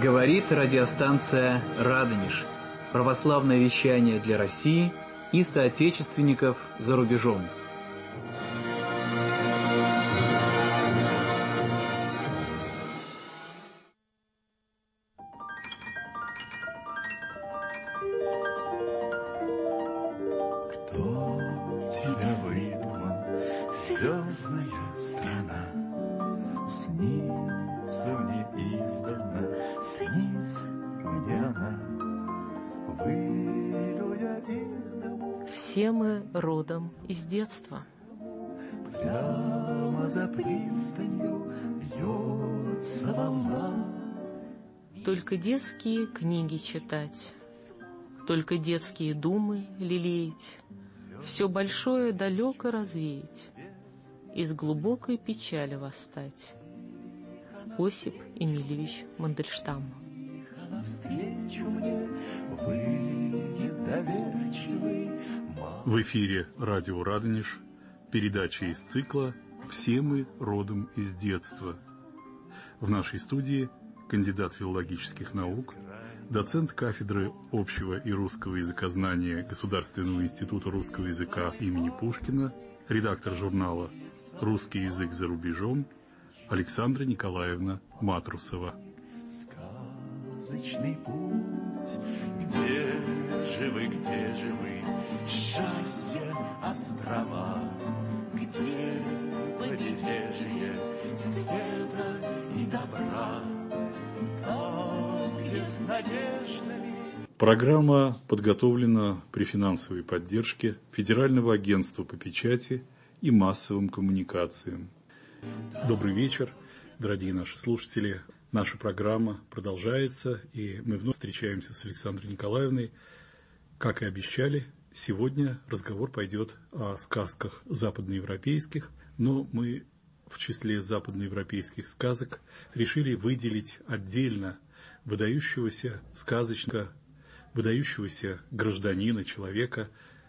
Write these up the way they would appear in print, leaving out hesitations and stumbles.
Говорит радиостанция «Радонеж». Православное вещание для России и соотечественников за рубежом. Кто тебя выдумал, звездная страна? Снится мне издавна, снится мне она. Выйду я из дому. Все мы родом из детства. Прямо за пристанью бьется волна. Только детские книги читать, только детские думы лелеять, все большое далеко развеять, из глубокой печали восстать. Осип Эмильевич Мандельштам. Навстречу мне выйдет доверчивый. В эфире радио «Радонеж», передача из цикла «Все мы родом из детства». В нашей студии кандидат филологических наук, доцент кафедры общего и русского языкознания Государственного института русского языка имени Пушкина, редактор журнала «Русский язык за рубежом» Александра Николаевна Матрусова. Сказочный путь, где же вы, счастье, острова, где побережье света и добра, там, где с надеждами. Программа подготовлена при финансовой поддержке Федерального агентства по печати и массовым коммуникациям. Добрый вечер, дорогие наши слушатели. Наша программа продолжается, и мы вновь встречаемся с Александрой Николаевной. Как и обещали, сегодня разговор пойдет о сказках западноевропейских, но мы в числе западноевропейских сказок решили выделить отдельно выдающегося сказочника, выдающегося гражданина, человека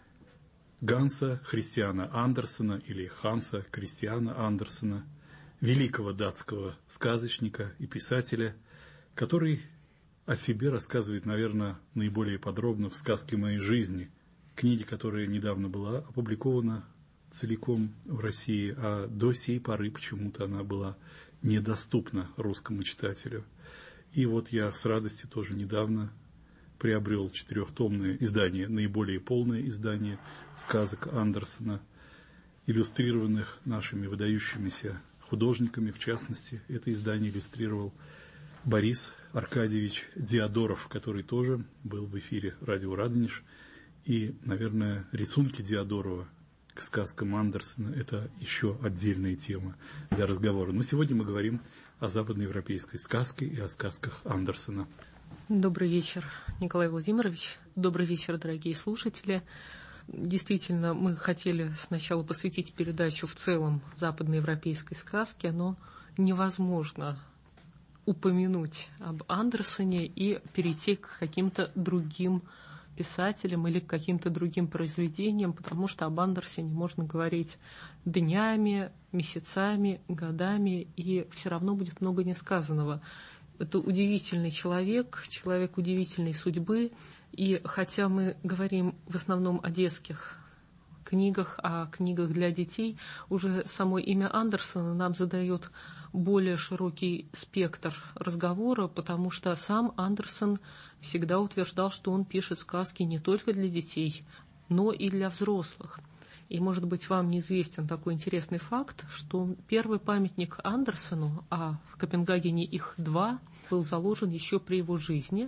Ганса Христиана Андерсена или Ханса Кристиана Андерсена, великого датского сказочника и писателя, который о себе рассказывает, наверное, наиболее подробно в «Сказке моей жизни», книге, которая недавно была опубликована целиком в России, а до сей поры почему-то она была недоступна русскому читателю. И вот я с радостью тоже недавно приобрел 4-томное издание, наиболее полное издание сказок Андерсена, иллюстрированных нашими выдающимися художниками. В частности, это издание иллюстрировал Борис Аркадьевич Диодоров, который тоже был в эфире радио «Радонеж». И, наверное, рисунки Диодорова к сказкам Андерсена – это еще отдельная тема для разговора. Но сегодня мы говорим о западноевропейской сказке и о сказках Андерсена. Добрый вечер, Николай Владимирович. Добрый вечер, дорогие слушатели. Действительно, мы хотели сначала посвятить передачу в целом западноевропейской сказке, но невозможно упомянуть об Андерсене и перейти к каким-то другим писателям или к каким-то другим произведениям, потому что об Андерсене можно говорить днями, месяцами, годами, и все равно будет много несказанного. Это удивительный человек, человек удивительной судьбы. И хотя мы говорим в основном о детских книгах, о книгах для детей, уже само имя Андерсена нам задает более широкий спектр разговора, потому что сам Андерсен всегда утверждал, что он пишет сказки не только для детей, но и для взрослых. И, может быть, вам неизвестен такой интересный факт, что первый памятник Андерсену, а в Копенгагене их 2, был заложен еще при его жизни.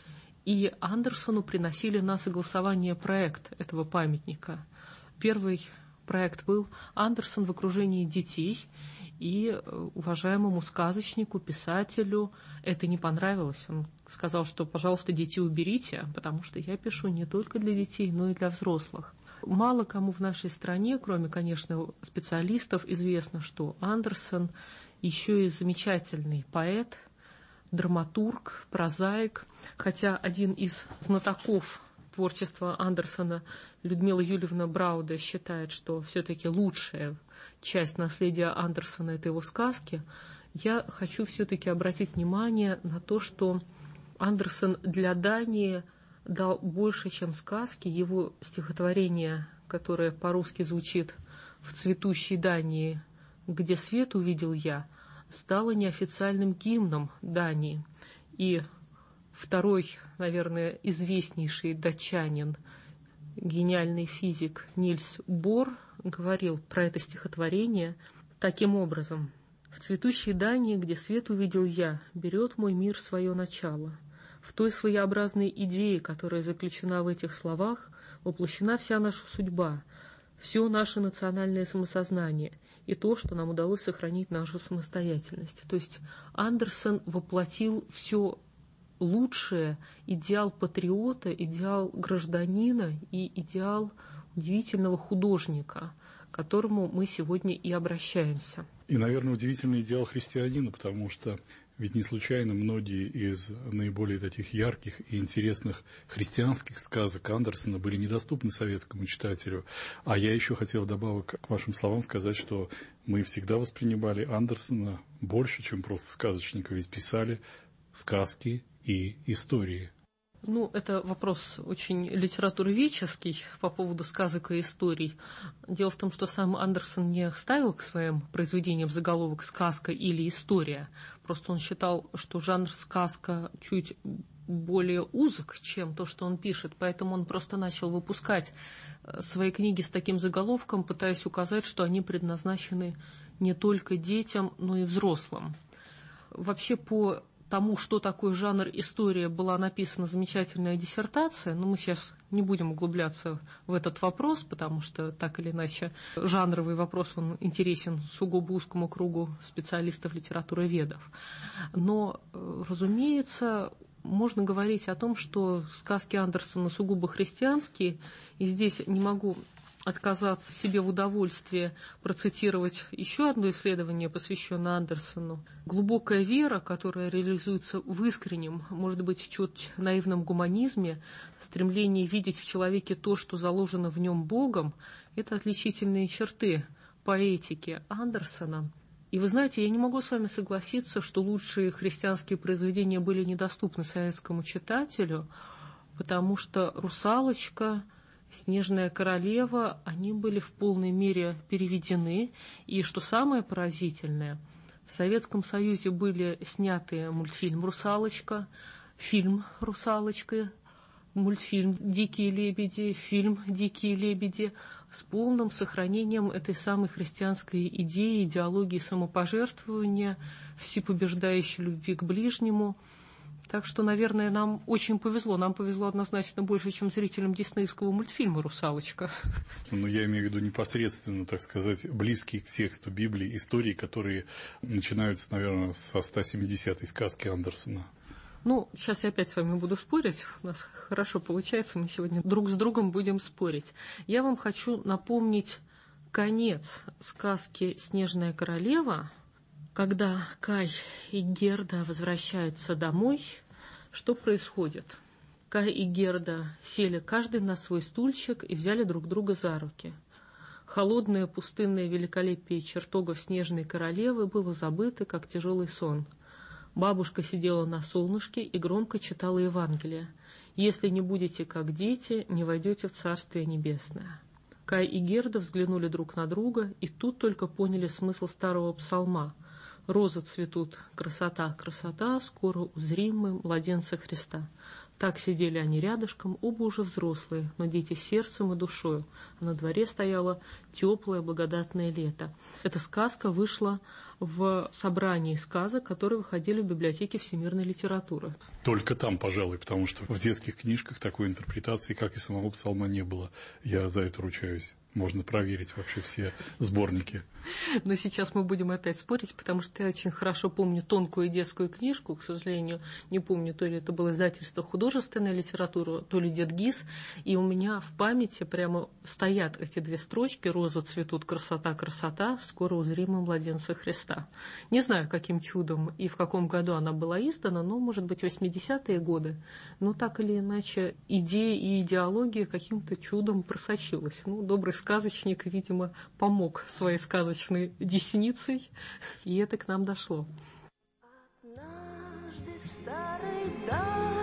И Андерсену приносили на согласование проект этого памятника. Первый проект был «Андерсен в окружении детей», и уважаемому сказочнику, писателю это не понравилось. Он сказал, что, пожалуйста, детей уберите, потому что я пишу не только для детей, но и для взрослых. Мало кому в нашей стране, кроме, конечно, специалистов, известно, что Андерсен еще и замечательный поэт, драматург, прозаик, хотя один из знатоков творчества Андерсена, Людмила Юльевна Брауда, считает, что все-таки лучшая часть наследия Андерсена – это его сказки. Я хочу все-таки обратить внимание на то, что Андерсен для Дании дал больше, чем сказки. Его стихотворение, которое по-русски звучит «В цветущей Дании, где свет увидел я», стало неофициальным гимном Дании. И второй, наверное, известнейший датчанин, гениальный физик Нильс Бор, говорил про это стихотворение таким образом: «В цветущей Дании, где свет увидел я, берет мой мир свое начало. В той своеобразной идее, которая заключена в этих словах, воплощена вся наша судьба, все наше национальное самосознание и то, что нам удалось сохранить нашу самостоятельность». То есть Андерсен воплотил все лучшее, идеал патриота, идеал гражданина и идеал удивительного художника, к которому мы сегодня и обращаемся. И, наверное, удивительный идеал христианина, потому что ведь не случайно многие из наиболее таких ярких и интересных христианских сказок Андерсена были недоступны советскому читателю. А я еще хотел вдобавок к вашим словам сказать, что мы всегда воспринимали Андерсена больше, чем просто сказочника, ведь писали сказки и истории. Ну, это вопрос очень литературоведческий по поводу сказок и историй. Дело в том, что сам Андерсен не ставил к своим произведениям заголовок «сказка» или «история». Просто он считал, что жанр сказка чуть более узок, чем то, что он пишет. Поэтому он просто начал выпускать свои книги с таким заголовком, пытаясь указать, что они предназначены не только детям, но и взрослым. Вообще, по тому, что такое жанр история, была написана замечательная диссертация, но мы сейчас не будем углубляться в этот вопрос, потому что так или иначе жанровый вопрос, он интересен сугубо узкому кругу специалистов литературоведов. Но, разумеется, можно говорить о том, что сказки Андерсена сугубо христианские, и здесь не могу отказаться себе в удовольствии процитировать еще одно исследование, посвященное Андерсену. Глубокая вера, которая реализуется в искреннем, может быть, чуть наивном гуманизме, стремление видеть в человеке то, что заложено в нем Богом, это отличительные черты поэтики Андерсена. И вы знаете, я не могу с вами согласиться, что лучшие христианские произведения были недоступны советскому читателю, потому что «Русалочка», «Снежная королева», они были в полной мере переведены. И что самое поразительное, в Советском Союзе были сняты мультфильм «Русалочка», фильм «Русалочка», мультфильм «Дикие лебеди», фильм «Дикие лебеди» с полным сохранением этой самой христианской идеи, идеологии самопожертвования, всепобеждающей любви к ближнему. Так что, наверное, нам очень повезло. Нам повезло однозначно больше, чем зрителям диснеевского мультфильма «Русалочка». Ну, я имею в виду непосредственно, так сказать, близкие к тексту Библии истории, которые начинаются, наверное, со 170-й сказки Андерсена. Ну, сейчас я опять с вами буду спорить. У нас хорошо получается, мы сегодня друг с другом будем спорить. Я вам хочу напомнить конец сказки «Снежная королева». Когда Кай и Герда возвращаются домой, что происходит? Кай и Герда сели каждый на свой стульчик и взяли друг друга за руки. Холодное пустынное великолепие чертогов Снежной королевы было забыто, как тяжелый сон. Бабушка сидела на солнышке и громко читала Евангелие. «Если не будете как дети, не войдете в Царствие Небесное». Кай и Герда взглянули друг на друга и тут только поняли смысл старого псалма. «Розы цветут, красота, красота, скоро узрим мы младенца Христа». Так сидели они рядышком, оба уже взрослые, но дети сердцем и душою, а на дворе стояло теплое благодатное лето. Эта сказка вышла в собрании сказок, которые выходили в библиотеке всемирной литературы. Только там, пожалуй, потому что в детских книжках такой интерпретации, как и самого псалма, не было. Я за это ручаюсь. Можно проверить вообще все сборники. Но сейчас мы будем опять спорить, потому что я очень хорошо помню тонкую детскую книжку, к сожалению, не помню, то ли это было издательство «Художественная литература», то ли «Дед Гиз», и у меня в памяти прямо стоят эти две строчки: «Розы цветут, красота, красота, скоро узрим мы младенца Христа». Не знаю, каким чудом и в каком году она была издана, но, может быть, 80-е годы, но так или иначе идея и идеология каким-то чудом просочилась. Ну, добрый сказочник, видимо, помог своей сказочной десницей, и это к нам дошло. Однажды в старой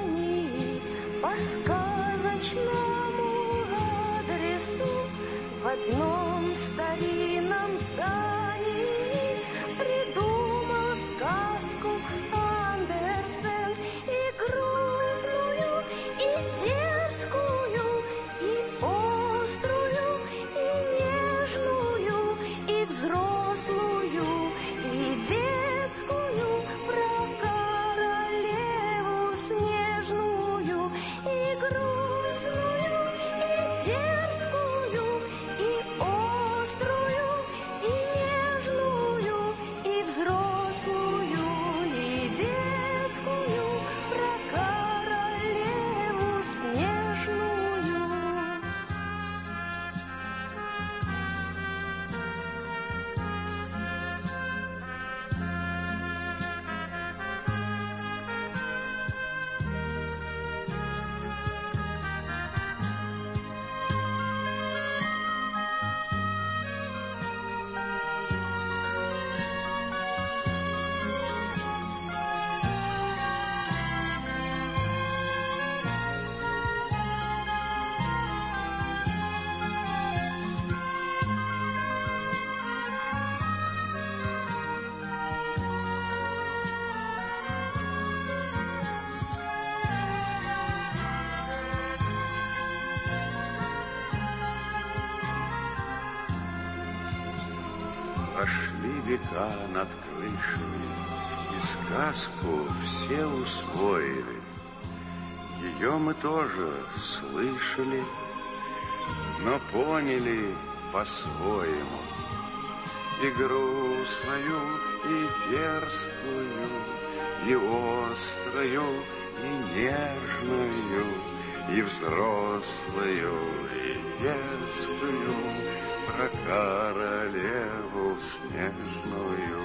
по сказочному адресу в одном старинном здании придумал сказку Андерсен, и грустную, и дерзкую, и острую, и нежную, и взрослую, и детскую, про королеву снежную, и грустную, и дерзкую, и острую, и нежную, и взрослую, и детскую, про королеву снежную. Прошли века над крышами, и сказку все усвоили. Ее мы тоже слышали, но поняли по-своему. И грустную, и дерзкую, и острую, и нежную, и взрослую, и детскую, про королеву снежную.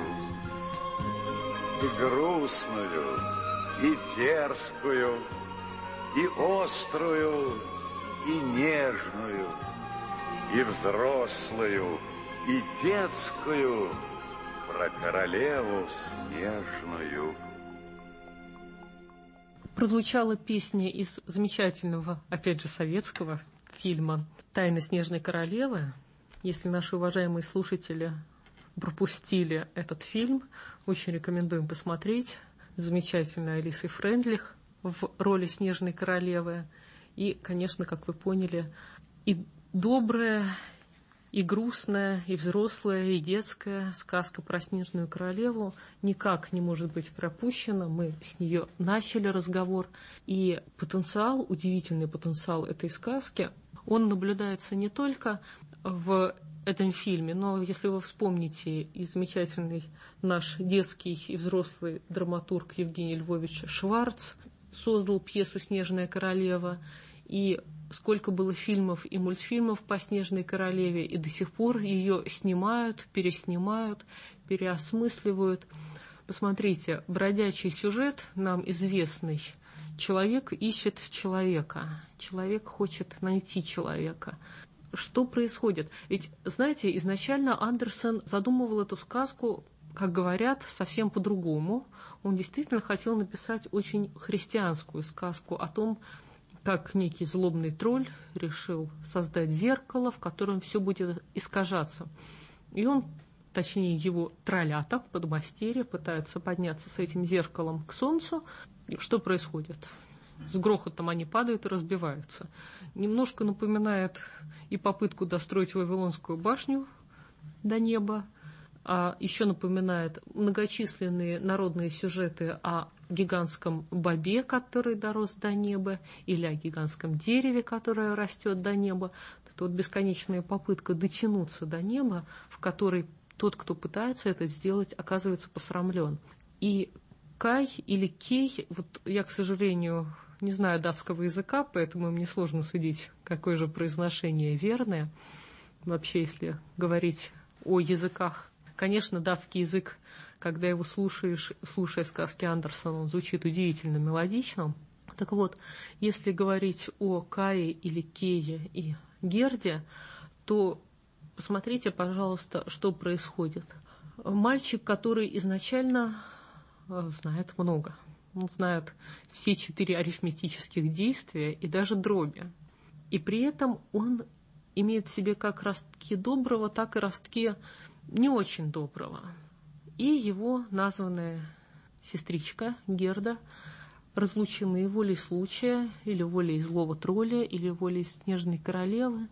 И грустную, и дерзкую, и острую, и нежную, и взрослую, и детскую, про королеву снежную. Прозвучала песня из замечательного, опять же, советского фильма «Тайна снежной королевы». Если наши уважаемые слушатели пропустили этот фильм, очень рекомендуем посмотреть. Замечательная Алисой Фрейндлих в роли снежной королевы. И, конечно, как вы поняли, и добрая, и грустная, и взрослая, и детская сказка про снежную королеву никак не может быть пропущена. Мы с нее начали разговор. И потенциал, удивительный потенциал этой сказки, он наблюдается не только в этом фильме, но если вы вспомните, и замечательный наш детский и взрослый драматург Евгений Львович Шварц создал пьесу «Снежная королева», и сколько было фильмов и мультфильмов по «Снежной королеве», и до сих пор ее снимают, переснимают, переосмысливают. Посмотрите, бродячий сюжет нам известный. Человек ищет человека, человек хочет найти человека. Что происходит? Ведь, знаете, изначально Андерсен задумывал эту сказку, как говорят, совсем по-другому. Он действительно хотел написать очень христианскую сказку о том, как некий злобный тролль решил создать зеркало, в котором все будет искажаться. И он, точнее его троллята, подмастерья, пытаются подняться с этим зеркалом к солнцу. Что происходит? С грохотом они падают и разбиваются. Немножко напоминает и попытку достроить Вавилонскую башню до неба, а еще напоминает многочисленные народные сюжеты о гигантском бобе, который дорос до неба, или о гигантском дереве, которое растет до неба. Это вот бесконечная попытка дотянуться до неба, в которой тот, кто пытается это сделать, оказывается посрамлен. И Кай или Кей, вот я, к сожалению, не знаю датского языка, поэтому мне сложно судить, какое же произношение верное. Вообще, если говорить о языках, конечно, датский язык, когда его слушаешь, слушая сказки Андерсена, он звучит удивительно мелодично. Так вот, если говорить о Кае или Кее и Герде, то посмотрите, пожалуйста, что происходит. Мальчик, который изначально знает много. Он знает все 4 арифметических действия и даже дроби. И при этом он имеет в себе как ростки доброго, так и ростки не очень доброго. И его названная сестричка Герда разлучены волей случая, или волей злого тролля, или волей снежной королевы.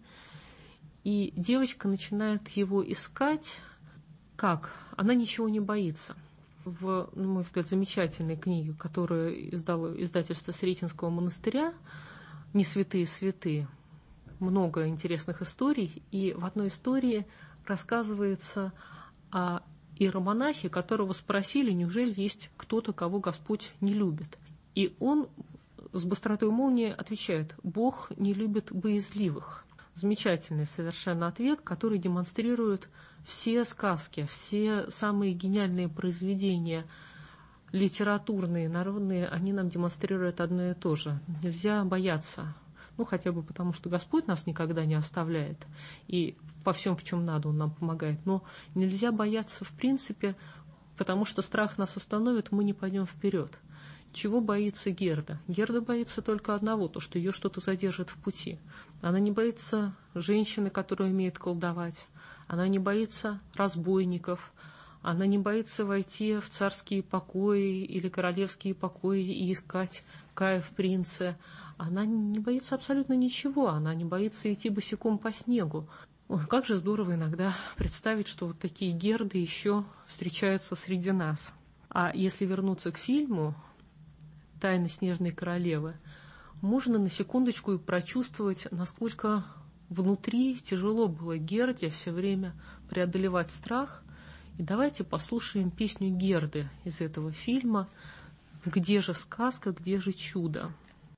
И девочка начинает его искать. Как? Она ничего не боится. В, на мой взгляд, замечательной книге, которую издало издательство Сретенского монастыря «Не святые святые», много интересных историй, и в одной истории рассказывается о иеромонахе, которого спросили, неужели есть кто-то, кого Господь не любит. И он с быстротой молнии отвечает: «Бог не любит боязливых». Замечательный совершенно ответ, который демонстрирует все сказки, все самые гениальные произведения литературные, народные, они нам демонстрируют одно и то же. Нельзя бояться. Хотя бы потому, что Господь нас никогда не оставляет, и во всем, в чем надо, Он нам помогает. Но нельзя бояться в принципе, потому что страх нас остановит, мы не пойдем вперед. Чего боится Герда? Герда боится только одного, то, что ее что-то задержит в пути. Она не боится женщины, которая умеет колдовать. Она не боится разбойников. Она не боится войти в царские покои или королевские покои и искать Кая в принце. Она не боится абсолютно ничего. Она не боится идти босиком по снегу. Ой, как же здорово иногда представить, что вот такие Герды еще встречаются среди нас. А если вернуться к фильму «Тайна снежной королевы», можно на секундочку и прочувствовать, насколько внутри тяжело было Герде все время преодолевать страх. И давайте послушаем песню Герды из этого фильма «Где же сказка, где же чудо?».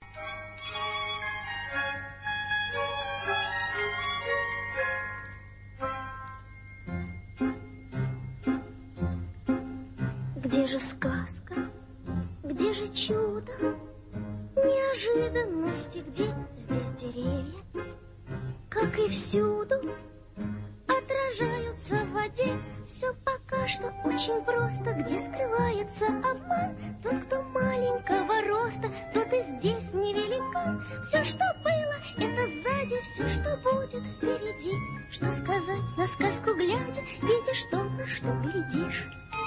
Где же сказка, где же чудо, неожиданности, где здесь деревья, как и всюду, отражаются в воде. Все пока что очень просто, где скрывается обман. Тот, кто маленького роста, тот и здесь невелика. Все, что было, это сзади, все, что будет впереди. Что сказать на сказку глядя, видишь то, на что глядишь.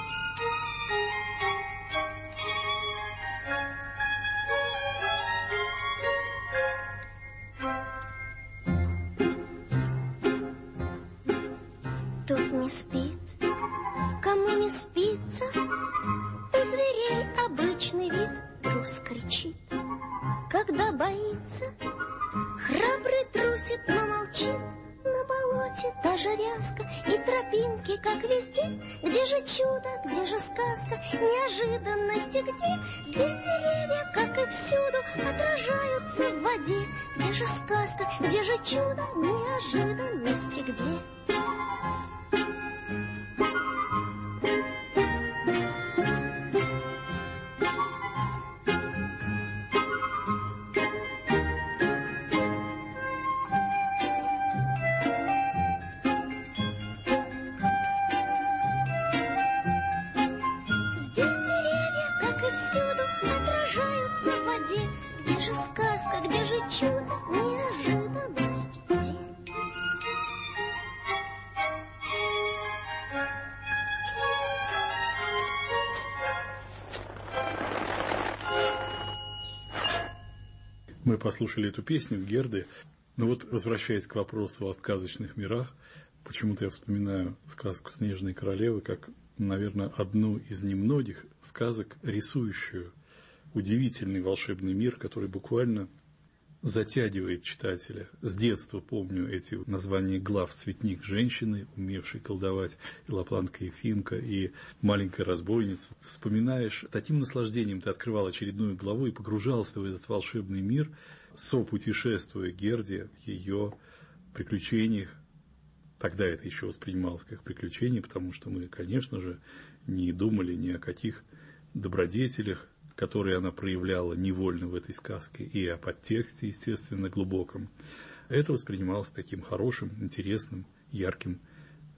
Тут не спит, кому не спится, у зверей обычный вид, трус кричит, когда боится. Храбрый трусит, но молчит, на болоте даже ряска и тропинки, как везде. Где же чудо, где же сказка, неожиданности где? Здесь деревья, как и всюду, отражаются в воде. Где же сказка, где же чудо, неожиданности где? Мы послушали эту песню Герды. Но вот, возвращаясь к вопросу о сказочных мирах, почему-то я вспоминаю сказку «Снежной королевы» как, наверное, одну из немногих сказок, рисующую удивительный волшебный мир, который буквально затягивает читателя. С детства помню эти названия глав: «Цветник женщины», умевшей колдовать, и «Лапландка Ефимка», и «Маленькая разбойница». Вспоминаешь, с таким наслаждением ты открывал очередную главу и погружался в этот волшебный мир, сопутешествуя Герде в ее приключениях. Тогда это еще воспринималось как приключение, потому что мы, конечно же, не думали ни о каких добродетелях, которые она проявляла невольно в этой сказке, и о подтексте, естественно, глубоком. Это воспринималось таким хорошим, интересным, ярким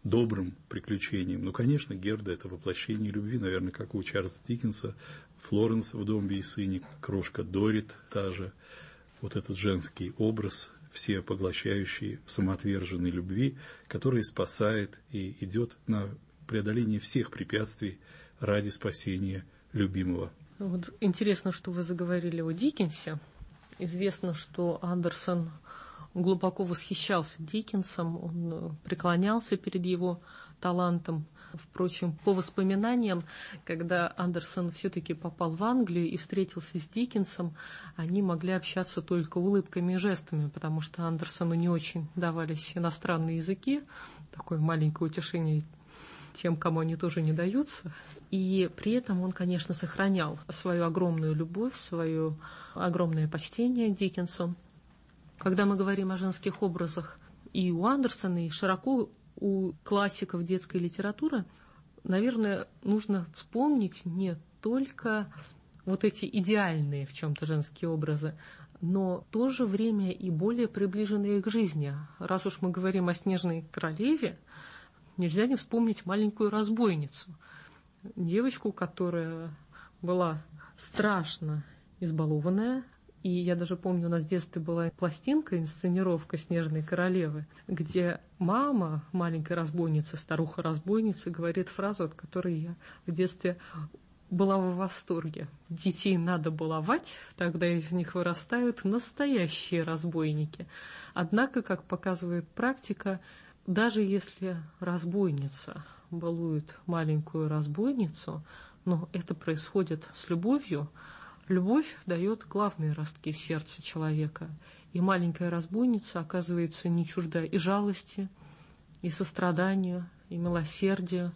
добрым приключениям. Ну, конечно, Герда – это воплощение любви, наверное, как у Чарльза Диккенса, Флоренс в «Домби и сыне», крошка Дорит та же. Вот этот женский образ всепоглощающей самоотверженной любви, которая спасает и идет на преодоление всех препятствий ради спасения любимого. Вот интересно, что вы заговорили о Диккенсе. Известно, что Андерсон глубоко восхищался Диккенсом, он преклонялся перед его талантом. Впрочем, по воспоминаниям, когда Андерсон все-таки попал в Англию и встретился с Диккенсом, они могли общаться только улыбками и жестами, потому что Андерсону не очень давались иностранные языки. Такое маленькое утешение тем, кому они тоже не даются. И при этом он, конечно, сохранял свою огромную любовь, свое огромное почтение к Диккенсу. Когда мы говорим о женских образах и у Андерсона, и широко у классиков детской литературы, наверное, нужно вспомнить не только вот эти идеальные в чем-то женские образы, но в то же время и более приближенные к жизни. Раз уж мы говорим о «Снежной королеве», нельзя не вспомнить маленькую разбойницу, девочку, которая была страшно избалованная. И я даже помню, у нас в детстве была пластинка, инсценировка «Снежной королевы», где мама маленькой разбойницы, старуха-разбойница, говорит фразу, от которой я в детстве была в восторге. Детей надо баловать, тогда из них вырастают настоящие разбойники. Однако, как показывает практика, даже если разбойница балует маленькую разбойницу, но это происходит с любовью, любовь дает главные ростки в сердце человека. И маленькая разбойница оказывается не чужда и жалости, и сострадания, и милосердия.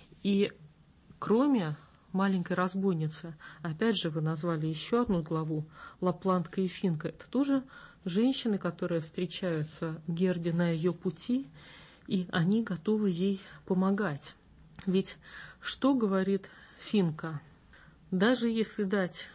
И кроме маленькой разбойницы, опять же, вы назвали еще одну главу «Лапландка и Финка». Это тоже женщины, которые встречаются Герде на ее пути, и они готовы ей помогать. Ведь что говорит Финка? Даже если дать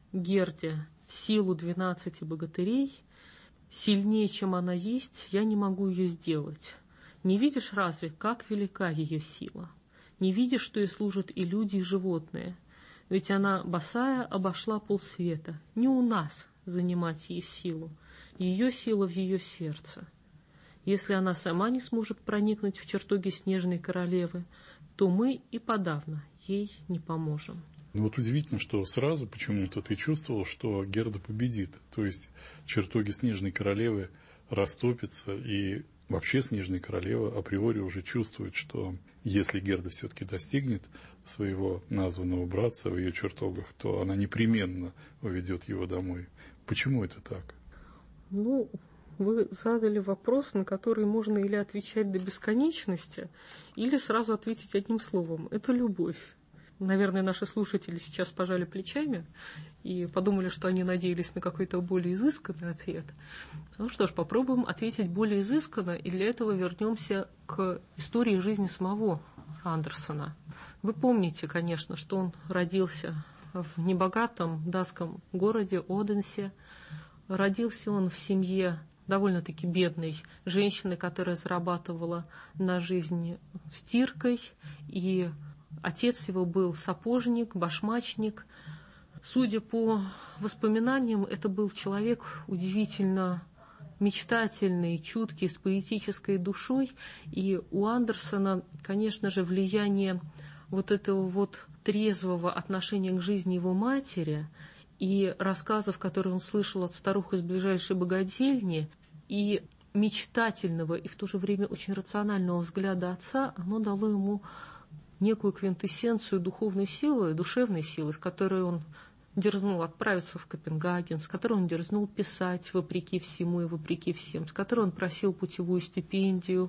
Герде силу 12 богатырей, сильнее, чем она есть, я не могу ее сделать. Не видишь разве, как велика ее сила? Не видишь, что ей служат и люди, и животные? Ведь она, босая, обошла полсвета. Не у нас занимать ей силу. Ее сила в ее сердце. Если она сама не сможет проникнуть в чертоги Снежной королевы, то мы и подавно ей не поможем. Ну вот удивительно, что сразу почему-то ты чувствовал, что Герда победит. То есть чертоги Снежной королевы растопятся, и вообще Снежная королева априори уже чувствует, что если Герда все-таки достигнет своего названного братца в ее чертогах, то она непременно уведет его домой. Почему это так? Ну, вы задали вопрос, на который можно или отвечать до бесконечности, или сразу ответить одним словом. Это любовь. Наверное, наши слушатели сейчас пожали плечами и подумали, что они надеялись на какой-то более изысканный ответ. Ну что ж, попробуем ответить более изысканно, и для этого вернемся к истории жизни самого Андерсона. Вы помните, конечно, что он родился в небогатом датском городе Оденсе. Родился он в семье довольно-таки бедной женщины, которая зарабатывала на жизнь стиркой, и отец его был сапожник, башмачник. Судя по воспоминаниям, это был человек удивительно мечтательный, чуткий, с поэтической душой. И у Андерсона, конечно же, влияние вот этого вот трезвого отношения к жизни его матери и рассказов, которые он слышал от старух из ближайшей богадельни, и мечтательного и в то же время очень рационального взгляда отца, оно дало ему некую квинтэссенцию духовной силы, душевной силы, с которой он дерзнул отправиться в Копенгаген, с которой он дерзнул писать вопреки всему и вопреки всем, с которой он просил путевую стипендию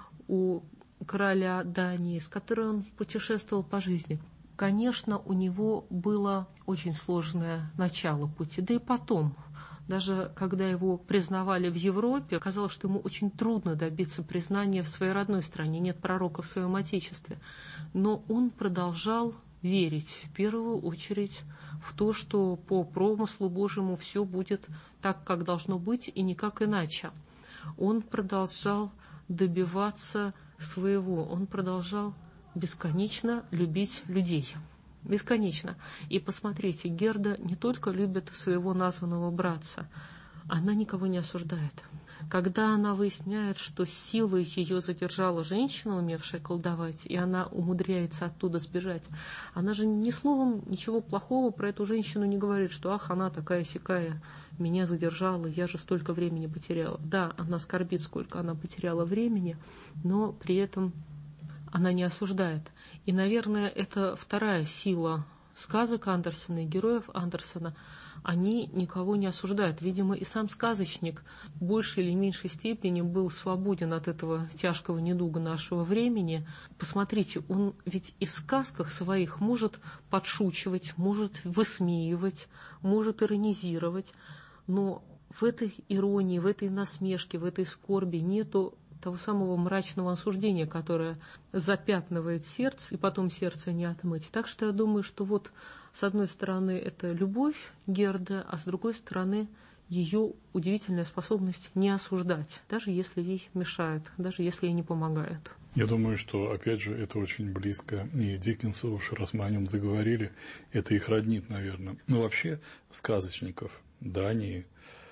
у короля Дании, с которой он путешествовал по жизни. Конечно, у него было очень сложное начало пути, да и потом. Даже когда его признавали в Европе, оказалось, что ему очень трудно добиться признания в своей родной стране, нет пророка в своем отечестве. Но он продолжал верить, в первую очередь, в то, что по промыслу Божьему все будет так, как должно быть, и никак иначе. Он продолжал добиваться своего он продолжал бесконечно любить людей. Бесконечно. И посмотрите, Герда не только любит своего названного братца, она никого не осуждает. Когда она выясняет, что силой ее задержала женщина, умевшая колдовать, и она умудряется оттуда сбежать, она же ни словом ничего плохого про эту женщину не говорит, что ах, она такая-сякая, меня задержала, я же столько времени потеряла. Да, она скорбит, сколько она потеряла времени, но при этом она не осуждает. И, наверное, это вторая сила сказок Андерсена и героев Андерсена. Они никого не осуждают. Видимо, и сам сказочник в большей или меньшей степени был свободен от этого тяжкого недуга нашего времени. Посмотрите, он ведь и в сказках своих может подшучивать, может высмеивать, может иронизировать, но в этой иронии, в этой насмешке, в этой скорби нету того самого мрачного осуждения, которое запятнывает сердце, и потом сердце не отмыть. Так что я думаю, что вот с одной стороны это любовь Герды, а с другой стороны ее удивительная способность не осуждать, даже если ей мешают, даже если ей не помогают. Я думаю, что, опять же, это очень близко и Диккенсу, уж раз мы о нем заговорили, это их роднит, наверное. Но вообще сказочников Дании,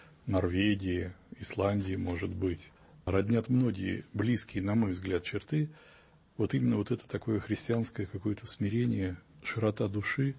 Норвегии, Исландии, может быть, роднят многие близкие, на мой взгляд, черты. Вот именно вот это такое христианское какое-то смирение, широта души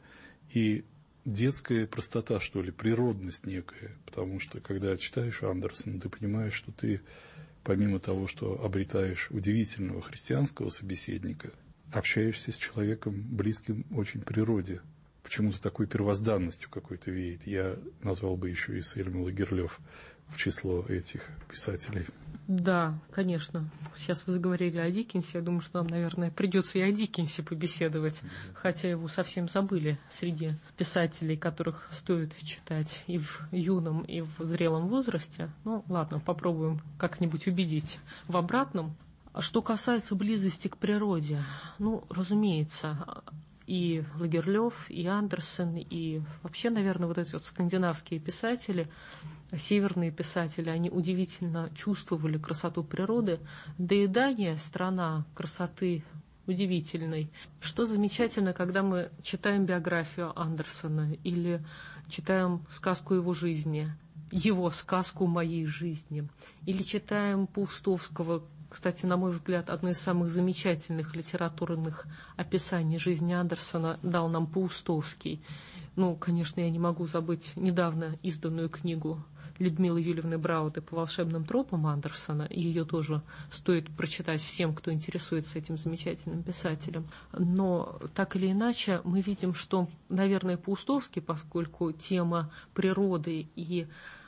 и детская простота, что ли, природность некая. Потому что, когда читаешь Андерсена, ты понимаешь, что ты, помимо того, что обретаешь удивительного христианского собеседника, общаешься с человеком, близким очень природе. Почему-то такой первозданностью какой-то веет. Я назвал бы еще и Сельму Лагерлёв в число этих писателей. Да, конечно. Сейчас вы заговорили о Диккенсе. Я думаю, что нам, наверное, придется и о Диккенсе побеседовать, хотя его совсем забыли среди писателей, которых стоит читать и в юном, и в зрелом возрасте. Ну, ладно, попробуем как-нибудь убедить в обратном. Что касается близости к природе, ну, разумеется, и Лагерлёв, и Андерсен, и вообще, наверное, вот эти вот скандинавские писатели, северные писатели, они удивительно чувствовали красоту природы. Да и Дания — страна красоты удивительной. Что замечательно, когда мы читаем биографию Андерсена или читаем сказку его жизни, его сказку моей жизни, или читаем Паустовского. Кстати, на мой взгляд, одно из самых замечательных литературных описаний жизни Андерсена дал нам Паустовский. Ну, конечно, я не могу забыть недавно изданную книгу Людмилы Юльевны Брауды «По волшебным тропам» Андерсена. Ее тоже стоит прочитать всем, кто интересуется этим замечательным писателем. Но так или иначе мы видим, что, наверное, Паустовский, поскольку тема природы и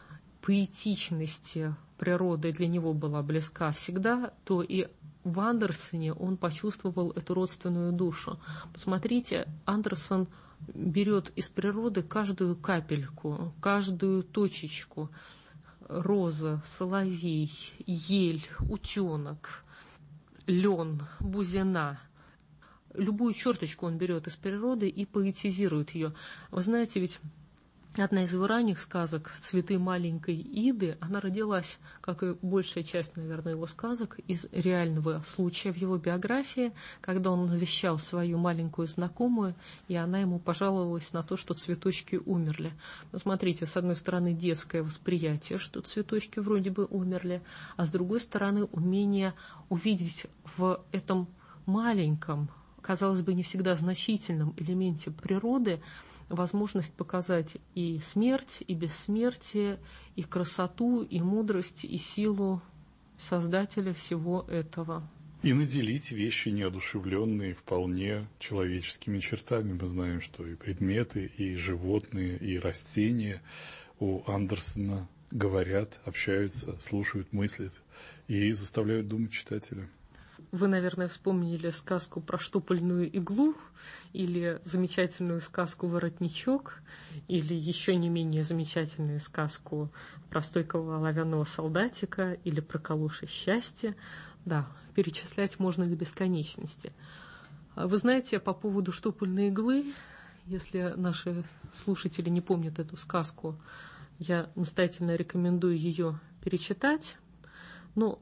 поэтичности природы для него была близка всегда, то и в Андерсене он почувствовал эту родственную душу. Посмотрите, Андерсен берет из природы каждую капельку, каждую точечку. Роза, соловей, ель, утенок, лен, бузина. Любую черточку он берет из природы и поэтизирует ее. Вы знаете, ведь одна из его ранних сказок «Цветы маленькой Иды», она родилась, как и большая часть, наверное, его сказок, из реального случая в его биографии, когда он навещал свою маленькую знакомую, и она ему пожаловалась на то, что цветочки умерли. Посмотрите, с одной стороны, детское восприятие, что цветочки вроде бы умерли, а с другой стороны, умение увидеть в этом маленьком, казалось бы, не всегда значительном элементе природы возможность показать и смерть, и бессмертие, и красоту, и мудрость, и силу Создателя всего этого. И наделить вещи неодушевленные вполне человеческими чертами. Мы знаем, что и предметы, и животные, и растения у Андерсена говорят, общаются, слушают, мыслят и заставляют думать читателя. Вы, наверное, вспомнили сказку про штопольную иглу, или замечательную сказку «Воротничок», или еще не менее замечательную сказку про стойкого оловянного солдатика, или про калоши счастья. Да, перечислять можно до бесконечности. Вы знаете, по поводу штопольной иглы, если наши слушатели не помнят эту сказку, я настоятельно рекомендую ее перечитать. Но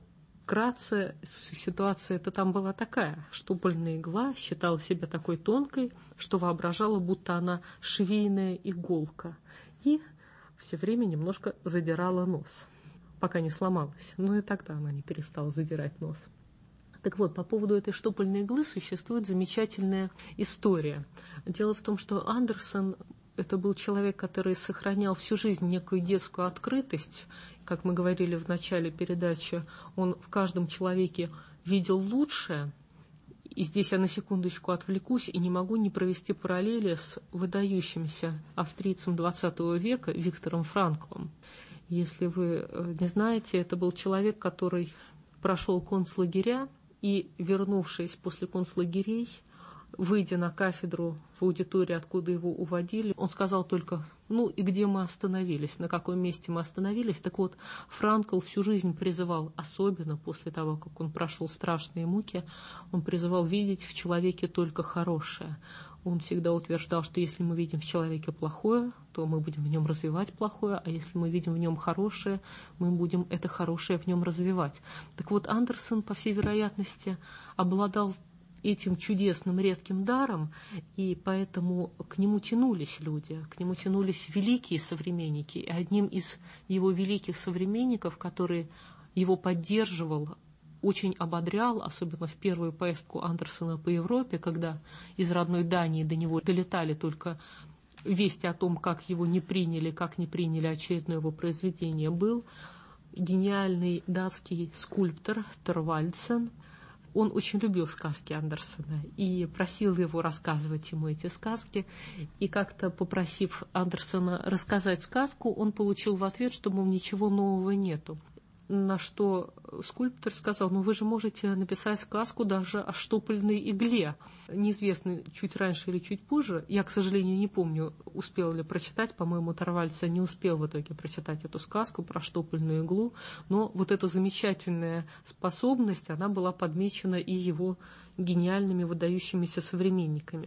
Вкратце, ситуация-то там была такая. Штопольная игла считала себя такой тонкой, что воображала, будто она швейная иголка. И все время немножко задирала нос, пока не сломалась. Но и тогда она не перестала задирать нос. Так вот, по поводу этой штопольной иглы существует замечательная история. Дело в том, что Андерсон – это был человек, который сохранял всю жизнь некую детскую открытость. Как мы говорили в начале передачи, он в каждом человеке видел лучшее. И здесь я на секундочку отвлекусь и не могу не провести параллели с выдающимся австрийцем XX века Виктором Франклом. Если вы не знаете, это был человек, который прошел концлагеря, и, вернувшись после концлагерей, выйдя на кафедру в аудитории, откуда его уводили, он сказал только: ну и где мы остановились, на каком месте мы остановились. Так вот, Франкл всю жизнь призывал, особенно после того, как он прошел страшные муки, он призывал видеть в человеке только хорошее. Он всегда утверждал, что если мы видим в человеке плохое, то мы будем в нем развивать плохое, а если мы видим в нем хорошее, мы будем это хорошее в нем развивать. Так вот, Андерсон, по всей вероятности, обладал этим чудесным редким даром, и поэтому к нему тянулись люди, к нему тянулись великие современники. И одним из его великих современников, который его поддерживал, очень ободрял, особенно в первую поездку Андерсона по Европе, когда из родной Дании до него долетали только вести о том, как его не приняли, как не приняли очередное его произведение, был гениальный датский скульптор Торвальдсен. Он очень любил сказки Андерсона и просил его рассказывать ему эти сказки. И как-то попросив Андерсона рассказать сказку, он получил в ответ, что, мол, ничего нового нету. На что скульптор сказал: ну вы же можете написать сказку даже о штопольной игле. Неизвестно, чуть раньше или чуть позже. Я, к сожалению, не помню, успел ли прочитать. По-моему, Торвальдсен не успел в итоге прочитать эту сказку про штопольную иглу. Но вот эта замечательная способность, она была подмечена и его гениальными, выдающимися современниками.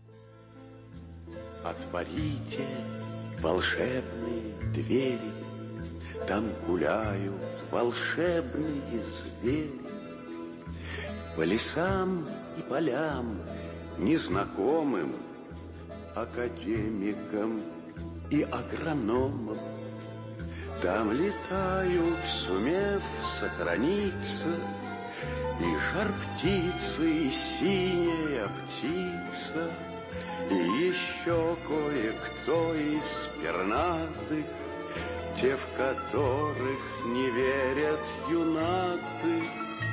Отворите волшебные двери, там гуляют волшебные звери. По лесам и полям незнакомым, академикам и агрономам. Там летают, сумев сохраниться, и жар-птицы, и синяя птица, и еще кое-кто из пернатых, те, в которых не верят юнаты.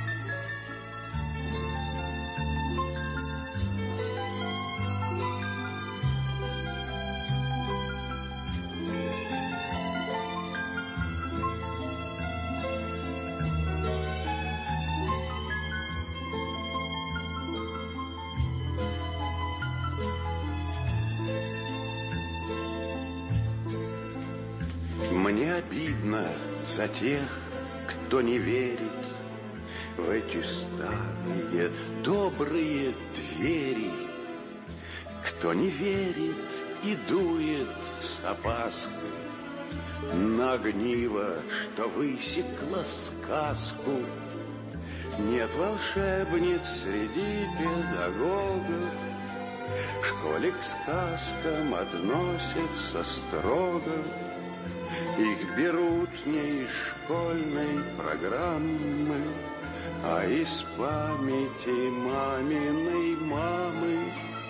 Мне обидно за тех, кто не верит в эти старые добрые двери, кто не верит и дует с опаской на огниво, что высекло сказку. Нет волшебниц среди педагогов, в школе к сказкам относятся строго. Их берут не из школьной программы, а из памяти маминой мамы.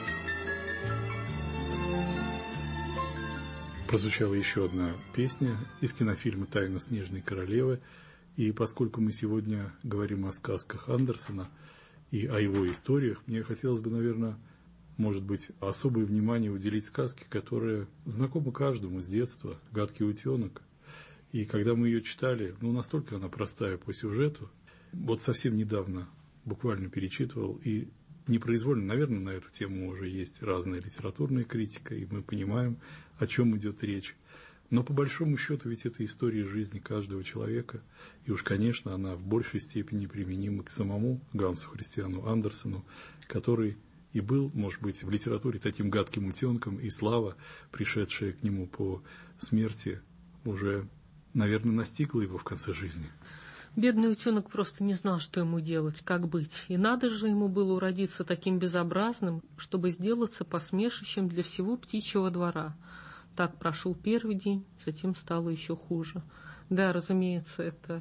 Прозвучала еще одна песня из кинофильма «Тайна снежной королевы». И поскольку мы сегодня говорим о сказках Андерсона и о его историях, мне хотелось бы, наверное, может быть, особое внимание уделить сказке, которая знакома каждому с детства, «Гадкий утенок». И когда мы ее читали, настолько она простая по сюжету. Вот совсем недавно буквально перечитывал, и непроизвольно, наверное, на эту тему уже есть разная литературная критика, и мы понимаем, о чем идет речь. Но по большому счету ведь это история жизни каждого человека, и уж, конечно, она в большей степени применима к самому Гансу Христиану Андерсену, который и был, может быть, в литературе таким гадким утенком, и слава, пришедшая к нему по смерти, уже, наверное, настигла его в конце жизни. Бедный утенок просто не знал, что ему делать, как быть. И надо же ему было уродиться таким безобразным, чтобы сделаться посмешищем для всего птичьего двора. Так прошел первый день, затем стало еще хуже. Да, разумеется, это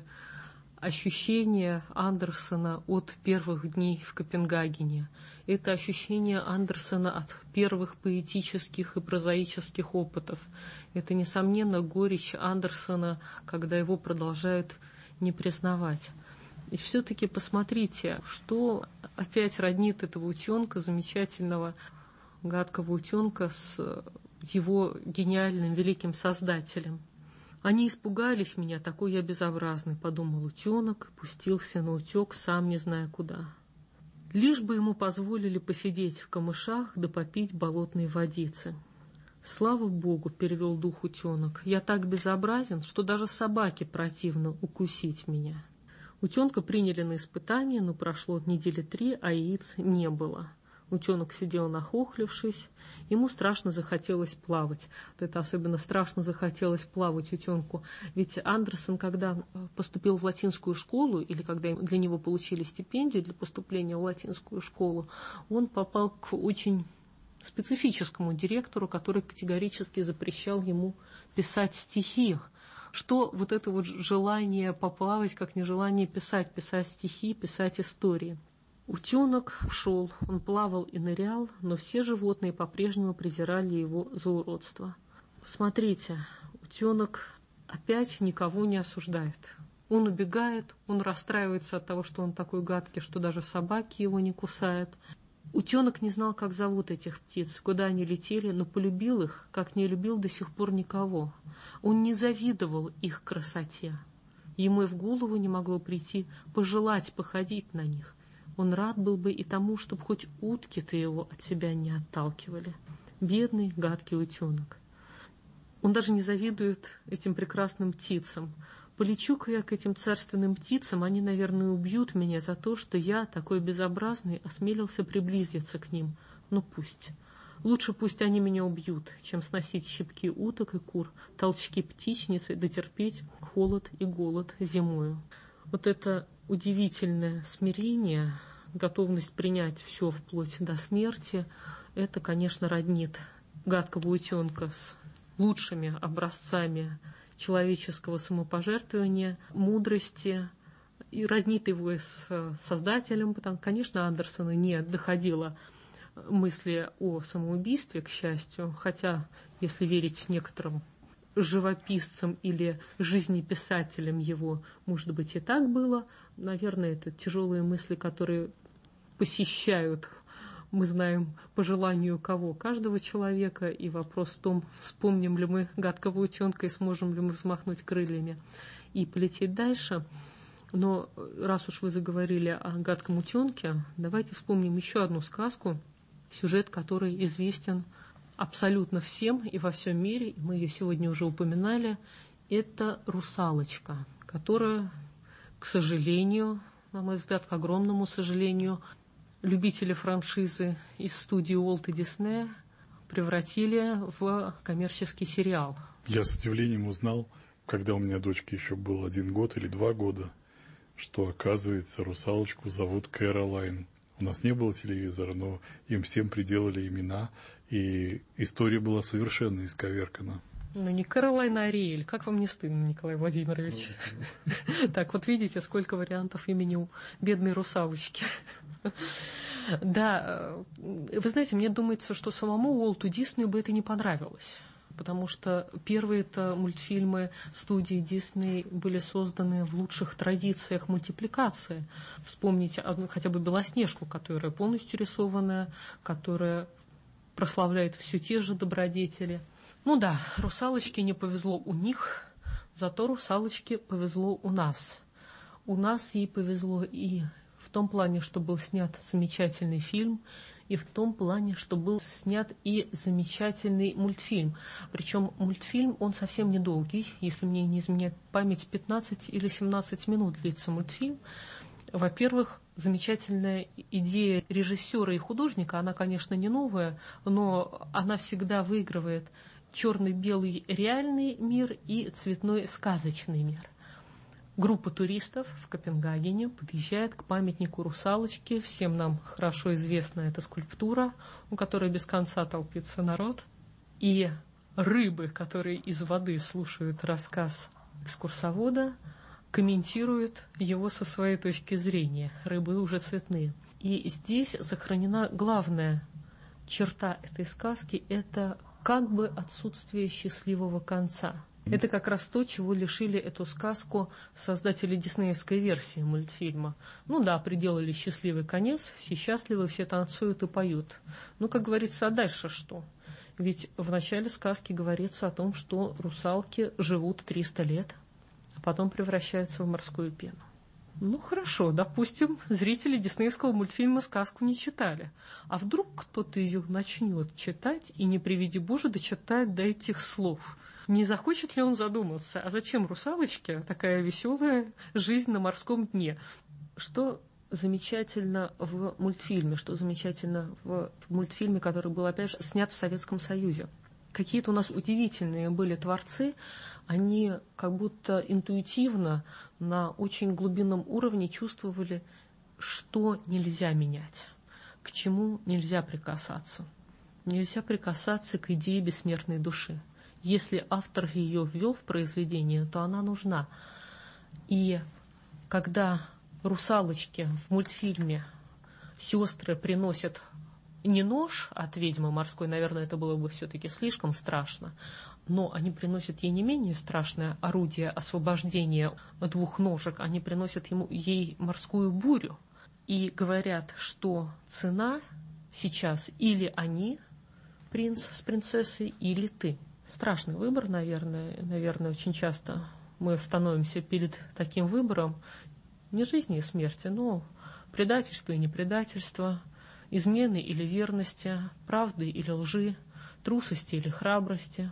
ощущение Андерсена от первых дней в Копенгагене. Это ощущение Андерсена от первых поэтических и прозаических опытов. Это, несомненно, горечь Андерсена, когда его продолжают не признавать. И все-таки посмотрите, что опять роднит этого утенка, замечательного, гадкого утенка, с его гениальным, великим создателем. «Они испугались меня, такой я безобразный», — подумал утенок, пустился на утек, сам не зная куда. Лишь бы ему позволили посидеть в камышах да попить болотной водицы. «Слава Богу», — перевел дух утенок, — «я так безобразен, что даже собаке противно укусить меня». Утенка приняли на испытание, но прошло недели 3, а яиц не было. Утенок сидел нахохлившись, ему страшно захотелось плавать. Вот это особенно страшно захотелось плавать утенку. Ведь Андерсен, когда поступил в латинскую школу, или когда для него получили стипендию для поступления в латинскую школу, он попал к очень специфическому директору, который категорически запрещал ему писать стихи. Что вот это вот желание поплавать, как нежелание писать стихи, писать истории. Утенок ушел, он плавал и нырял, но все животные по-прежнему презирали его за уродство. Посмотрите, утенок опять никого не осуждает. Он убегает, он расстраивается от того, что он такой гадкий, что даже собаки его не кусают. Утенок не знал, как зовут этих птиц, куда они летели, но полюбил их, как не любил до сих пор никого. Он не завидовал их красоте. Ему и в голову не могло прийти пожелать походить на них. Он рад был бы и тому, чтобы хоть утки-то его от себя не отталкивали. Бедный, гадкий утенок. Он даже не завидует этим прекрасным птицам. Полечу-ка я к этим царственным птицам, они, наверное, убьют меня за то, что я, такой безобразный, осмелился приблизиться к ним. Но пусть. Лучше пусть они меня убьют, чем сносить щипки уток и кур, толчки птичницы, дотерпеть холод и голод зимою. Вот это удивительное смирение, готовность принять все вплоть до смерти, это, конечно, роднит гадкого утенка с лучшими образцами человеческого самопожертвования, мудрости, и роднит его с создателем, потому, конечно, Андерсена не доходило мысли о самоубийстве, к счастью, хотя, если верить некоторым живописцам или жизнеписателям его, может быть, и так было. Наверное, это тяжелые мысли, которые посещают, мы знаем, по желанию кого? Каждого человека. И вопрос в том, вспомним ли мы гадкого утенка и сможем ли мы взмахнуть крыльями и полететь дальше. Но раз уж вы заговорили о гадком утенке, давайте вспомним еще одну сказку, сюжет которой известен абсолютно всем и во всем мире, мы ее сегодня уже упоминали, это «Русалочка», которая, к сожалению, на мой взгляд, к огромному сожалению, любители франшизы из студии Уолта Диснея превратили в коммерческий сериал. Я с удивлением узнал, когда у меня дочке еще был 1 год или 2 года, что, оказывается, русалочку зовут Кэролайн. У нас не было телевизора, но им всем приделали имена, и история была совершенно исковеркана. Ну, не Кэролайн, а Ариэль. Как вам не стыдно, Николай Владимирович? Так, вот видите, сколько вариантов имени у бедной русалочки. Да, вы знаете, мне думается, что самому Уолту Диснею бы это не понравилось. Потому что первые-то мультфильмы студии Дисней были созданы в лучших традициях мультипликации. Вспомните хотя бы «Белоснежку», которая полностью рисованная, которая прославляет все те же добродетели. Ну да, «Русалочке» не повезло у них, зато «Русалочке» повезло у нас. У нас ей повезло и в том плане, что был снят замечательный фильм, и в том плане, что был снят и замечательный мультфильм. Причем мультфильм, он совсем недолгий, если мне не изменяет память, 15 или 17 минут длится мультфильм. Во-первых, замечательная идея режиссера и художника, она, конечно, не новая, но она всегда выигрывает черно-белый реальный мир и цветной сказочный мир. Группа туристов в Копенгагене подъезжает к памятнику русалочки. Всем нам хорошо известна эта скульптура, у которой без конца толпится народ. И рыбы, которые из воды слушают рассказ экскурсовода, комментируют его со своей точки зрения. Рыбы уже цветные. И здесь сохранена главная черта этой сказки – это как бы отсутствие счастливого конца. Это как раз то, чего лишили эту сказку создатели диснеевской версии мультфильма. Ну да, приделали счастливый конец, все счастливы, все танцуют и поют. Ну, как говорится, а дальше что? Ведь в начале сказки говорится о том, что русалки живут 300 лет, а потом превращаются в морскую пену. Ну хорошо, допустим, зрители диснеевского мультфильма сказку не читали. А вдруг кто-то ее начнет читать и, не приведи Боже, дочитает до этих слов? Не захочет ли он задуматься, а зачем русалочке такая веселая жизнь на морском дне? Что замечательно в мультфильме, что замечательно в мультфильме, который был, опять же, снят в Советском Союзе. Какие-то у нас удивительные были творцы, они как будто интуитивно на очень глубинном уровне чувствовали, что нельзя менять, к чему нельзя прикасаться. Нельзя прикасаться к идее бессмертной души. Если автор ее ввел в произведение, то она нужна. И когда русалочки в мультфильме сестры приносят не нож от ведьмы морской, наверное, это было бы все-таки слишком страшно, но они приносят ей не менее страшное орудие освобождения двух ножек, они приносят ей морскую бурю и говорят, что цена сейчас или они, принц с принцессой, или ты. Страшный выбор, наверное, очень часто мы становимся перед таким выбором не жизни и смерти, но предательства и непредательства, измены или верности, правды или лжи, трусости или храбрости,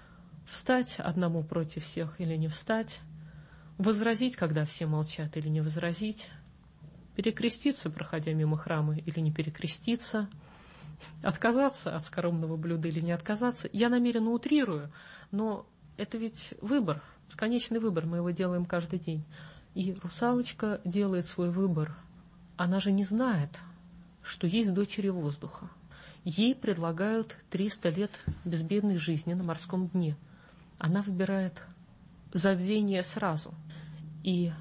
встать одному против всех или не встать, возразить, когда все молчат, или не возразить, перекреститься, проходя мимо храма, или не перекреститься, отказаться от скоромного блюда или не отказаться. Я намеренно утрирую, но это ведь выбор, бесконечный выбор, мы его делаем каждый день. И русалочка делает свой выбор. Она же не знает, что есть дочери воздуха. Ей предлагают 300 лет безбедной жизни на морском дне. Она выбирает забвение сразу. И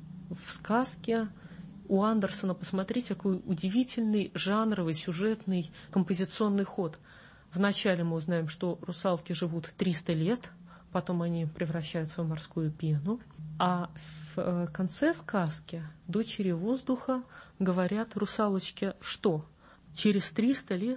в сказке у Андерсона, посмотрите, какой удивительный жанровый, сюжетный, композиционный ход. Вначале мы узнаем, что русалки живут 300 лет, потом они превращаются в морскую пену, а в конце сказки дочери воздуха говорят русалочке, что через 300 лет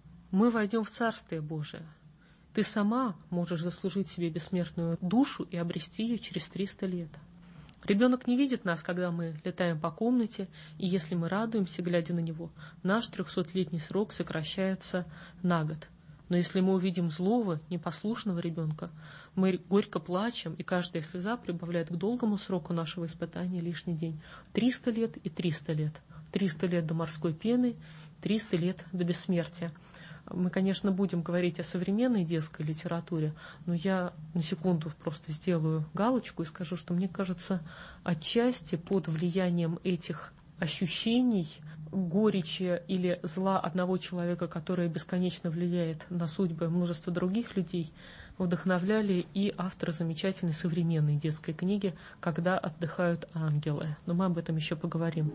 мы войдем в Царствие Божие. Ты сама можешь заслужить себе бессмертную душу и обрести ее через 300 лет. Ребенок не видит нас, когда мы летаем по комнате, и если мы радуемся, глядя на него, наш 300-летний срок сокращается на год. Но если мы увидим злого, непослушного ребенка, мы горько плачем, и каждая слеза прибавляет к долгому сроку нашего испытания лишний день. 300 лет и 300 лет. 300 лет до морской пены, 300 лет до бессмертия. Мы, конечно, будем говорить о современной детской литературе, но я на секунду просто сделаю галочку и скажу, что мне кажется, отчасти под влиянием этих ощущений, горечи или зла одного человека, которое бесконечно влияет на судьбы множества других людей, вдохновляли и авторы замечательной современной детской книги «Когда отдыхают ангелы». Но мы об этом еще поговорим.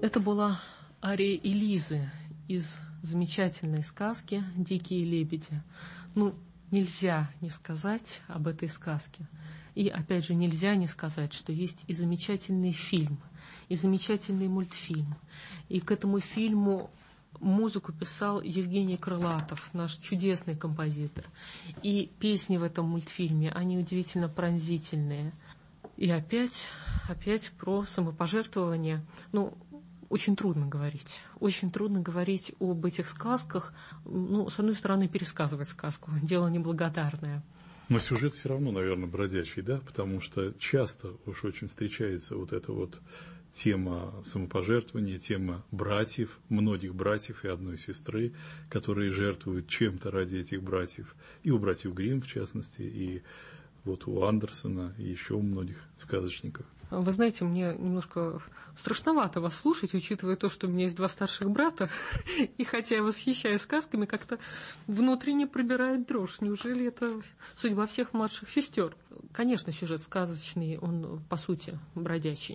Это была ария Элизы из замечательной сказки «Дикие лебеди». Ну, нельзя не сказать об этой сказке. И, опять же, нельзя не сказать, что есть и замечательный фильм, и замечательный мультфильм. И к этому фильму музыку писал Евгений Крылатов, наш чудесный композитор. И песни в этом мультфильме, они удивительно пронзительные. И опять про самопожертвование. Ну, очень трудно говорить. Очень трудно говорить об этих сказках. Ну, с одной стороны, пересказывать сказку. Дело неблагодарное. Но сюжет все равно, наверное, бродячий, да? Потому что часто уж очень встречается вот эта вот тема самопожертвования, тема братьев, многих братьев и одной сестры, которые жертвуют чем-то ради этих братьев. И у братьев Гримм, в частности, и вот у Андерсона, и еще у многих сказочников. Вы знаете, мне немножко страшновато вас слушать, учитывая то, что у меня есть 2 старших брата, и хотя я восхищаюсь сказками, как-то внутренне пробирает дрожь. Неужели это судьба всех младших сестер? Конечно, сюжет сказочный, он, по сути, бродячий.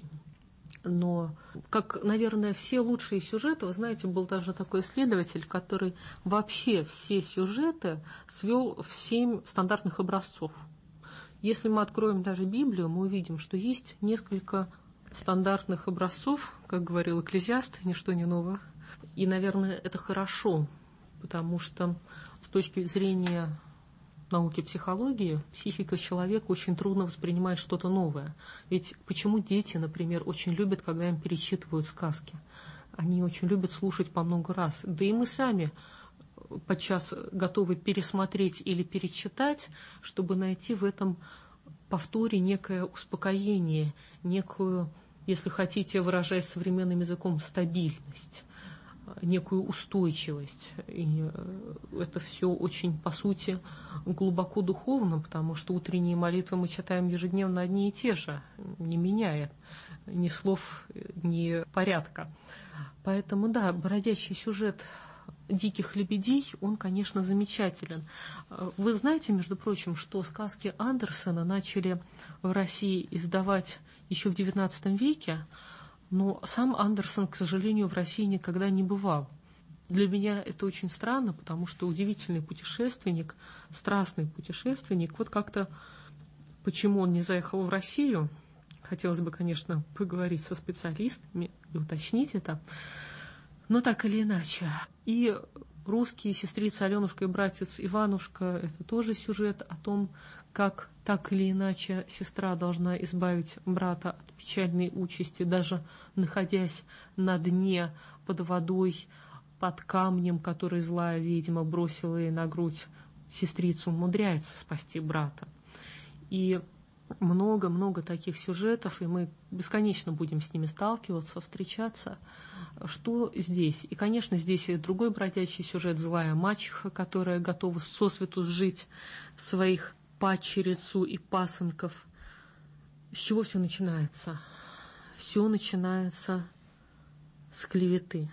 Но, как, наверное, все лучшие сюжеты, вы знаете, был даже такой исследователь, который вообще все сюжеты свел в 7 стандартных образцов. Если мы откроем даже Библию, мы увидим, что есть несколько стандартных образцов, как говорил Экклезиаст, ничто не новое. И, наверное, это хорошо, потому что с точки зрения науки психологии, психика человека очень трудно воспринимает что-то новое. Ведь почему дети, например, очень любят, когда им перечитывают сказки? Они очень любят слушать по много раз. Да и мы сами подчас готовы пересмотреть или перечитать, чтобы найти в этом повторе некое успокоение, некую, если хотите, выражаясь современным языком, стабильность, некую устойчивость. И это все очень, по сути, глубоко духовно, потому что утренние молитвы мы читаем ежедневно одни и те же, не меняя ни слов, ни порядка. Поэтому, да, бродячий сюжет «Диких лебедей», он, конечно, замечателен. Вы знаете, между прочим, что сказки Андерсена начали в России издавать еще в XIX веке, но сам Андерсон, к сожалению, в России никогда не бывал. Для меня это очень странно, потому что удивительный путешественник, страстный путешественник, вот как-то почему он не заехал в Россию, хотелось бы, конечно, поговорить со специалистами и уточнить это. Но так или иначе. И русские сестрица Аленушка и братец Иванушка – это тоже сюжет о том, как так или иначе сестра должна избавить брата от печальной участи, даже находясь на дне, под водой, под камнем, который злая ведьма бросила ей на грудь. Сестрица умудряется спасти брата. И много-много таких сюжетов, и мы бесконечно будем с ними сталкиваться, встречаться. Что здесь? И, конечно, здесь и другой бродячий сюжет, злая мачеха, которая готова сосвету сжить своих падчерицу и пасынков. С чего все начинается? Все начинается с клеветы.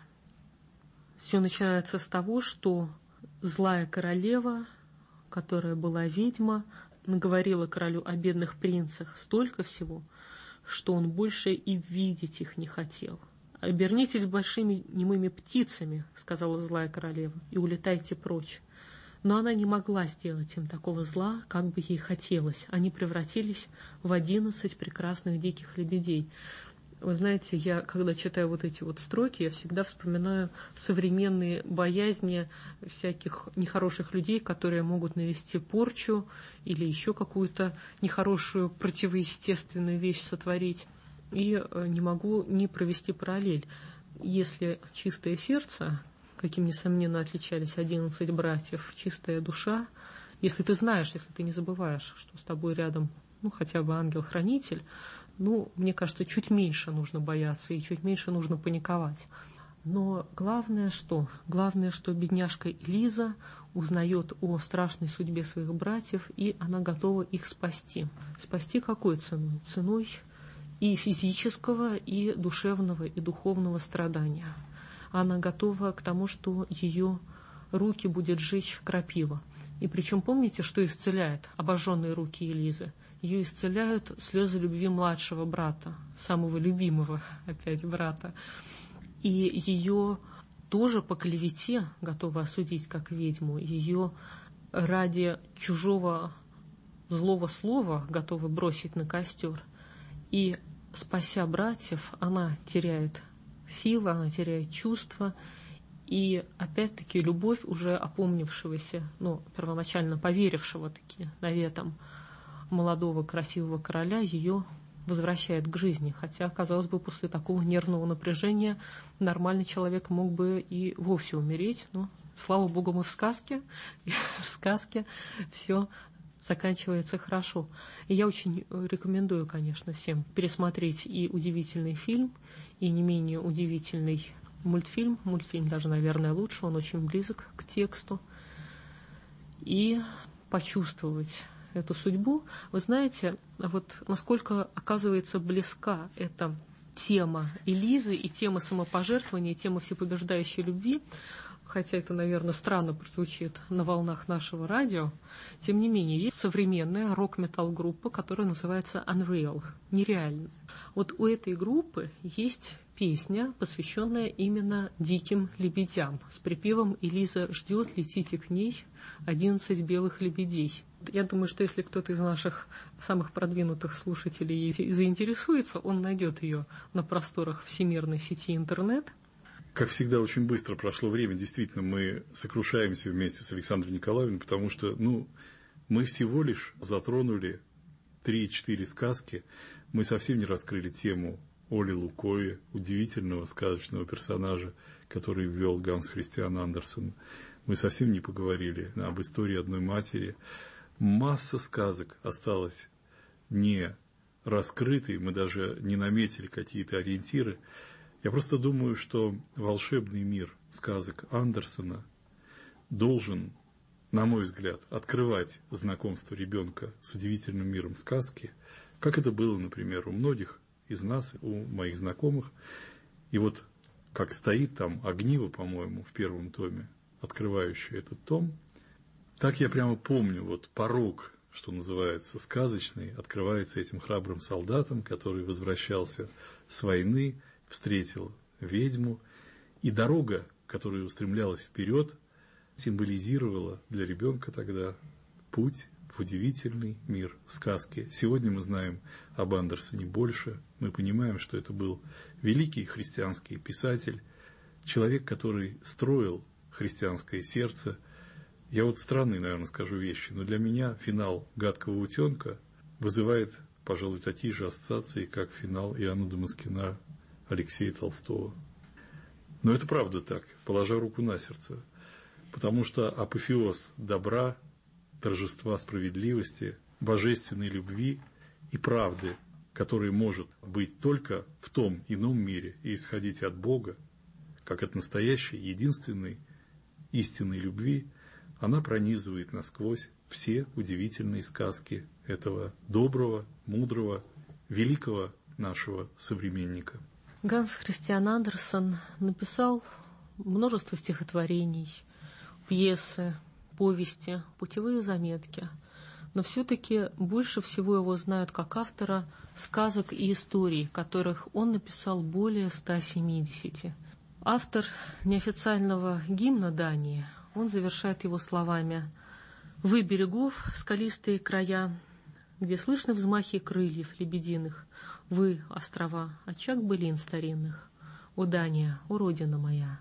Все начинается с того, что злая королева, которая была ведьма, наговорила королю о бедных принцах столько всего, что он больше и видеть их не хотел. «Обернитесь большими немыми птицами», — сказала злая королева, — «и улетайте прочь». Но она не могла сделать им такого зла, как бы ей хотелось. Они превратились в 11 прекрасных диких лебедей. Вы знаете, я, когда читаю вот эти вот строки, я всегда вспоминаю современные боязни всяких нехороших людей, которые могут навести порчу или еще какую-то нехорошую противоестественную вещь сотворить. И не могу не провести параллель. Если чистое сердце, каким, несомненно, отличались 11 братьев, чистая душа, если ты знаешь, если ты не забываешь, что с тобой рядом, хотя бы ангел-хранитель, мне кажется, чуть меньше нужно бояться и чуть меньше нужно паниковать. Но главное что? Главное, что бедняжка Элиза узнает о страшной судьбе своих братьев, и она готова их спасти. Спасти какой ценой? Ценой и физического, и душевного, и духовного страдания. Она готова к тому, что ее руки будет жечь крапива. И причем помните, что исцеляет обожженные руки Элизы? Ее исцеляют слезы любви младшего брата, самого любимого опять брата. И ее тоже по клевете готовы осудить как ведьму. Ее ради чужого злого слова готовы бросить на костер. И, спася братьев, она теряет силы, она теряет чувства. И опять-таки любовь уже опомнившегося, первоначально поверившего-таки наветам молодого красивого короля ее возвращает к жизни. Хотя, казалось бы, после такого нервного напряжения нормальный человек мог бы и вовсе умереть. Но, слава богу, мы в сказке, и в сказке все заканчивается хорошо. И я очень рекомендую, конечно, всем пересмотреть и удивительный фильм, и не менее удивительный мультфильм. Мультфильм даже, наверное, лучше, он очень близок к тексту. И почувствовать эту судьбу. Вы знаете, вот насколько оказывается близка эта тема Элизы и тема самопожертвования, и тема всепобеждающей любви, хотя это, наверное, странно прозвучит на волнах нашего радио, тем не менее, есть современная рок-метал-группа, которая называется Unreal, нереально. Вот у этой группы есть песня, посвященная именно диким лебедям, с припевом «Элиза ждет, летите к ней, 11 белых лебедей». Я думаю, что если кто-то из наших самых продвинутых слушателей заинтересуется, он найдет ее на просторах всемирной сети интернет. Как всегда, очень быстро прошло время. Действительно, мы сокрушаемся вместе с Александрой Николаевной, потому что, мы всего лишь затронули 3-4 сказки. Мы совсем не раскрыли тему Оли Лукои, удивительного сказочного персонажа, который ввел Ганс Христиан Андерсен. Мы совсем не поговорили об истории одной матери. Масса сказок осталась не раскрытой, мы даже не наметили какие-то ориентиры. Я просто думаю, что волшебный мир сказок Андерсена должен, на мой взгляд, открывать знакомство ребенка с удивительным миром сказки, как это было, например, у многих из нас, у моих знакомых. И вот как стоит там Огниво, по-моему, в первом томе, открывающий этот том, так я прямо помню, вот порог, что называется, сказочный, открывается этим храбрым солдатом, который возвращался с войны, встретил ведьму, и дорога, которая устремлялась вперед, символизировала для ребенка тогда путь в удивительный мир сказки. Сегодня мы знаем об Андерсене больше, мы понимаем, что это был великий христианский писатель, человек, который строил христианское сердце. Я вот странные, наверное, скажу вещи, но для меня финал «Гадкого утенка» вызывает, пожалуй, такие же ассоциации, как финал Иоанна Дамаскина Алексея Толстого. Но это правда так, положа руку на сердце. Потому что апофеоз добра, торжества справедливости, божественной любви и правды, которая может быть только в том ином мире и исходить от Бога, как от настоящей, единственной, истинной любви, она пронизывает насквозь все удивительные сказки этого доброго, мудрого, великого нашего современника. Ганс Христиан Андерсен написал множество стихотворений, пьесы, повести, путевые заметки. Но все-таки больше всего его знают как автора сказок и историй, которых он написал более 170. Автор неофициального гимна Дании, он завершает его словами: «Вы, берегов, скалистые края, где слышны взмахи крыльев лебединых, вы, острова, очаг былин старинных, о Дания, о родина моя».